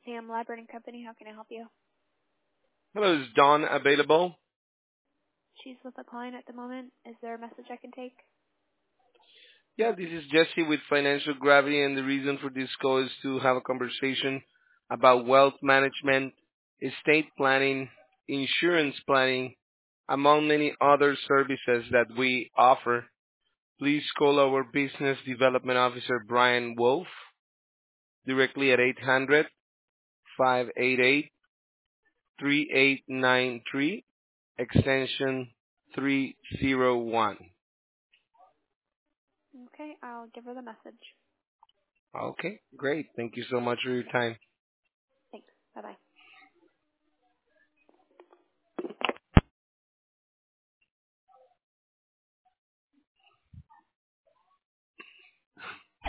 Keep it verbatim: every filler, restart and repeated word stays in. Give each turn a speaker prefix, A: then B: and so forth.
A: Sam Library and Company. How can I help you?
B: Hello, is Dawn available?
A: She's with a client at the moment. Is there a message I can take?
B: Yeah, this is Jesse with Financial Gravity, and the reason for this call is to have a conversation about wealth management, estate planning, insurance planning, among many other services that we offer. Please call our Business Development Officer, Brian Wolf, directly at eight hundred, five eight eight, three eight nine three, extension three zero one.
A: Okay, I'll give her the message.
B: Okay, great. Thank you so much for your time.
A: Thanks. Bye-bye.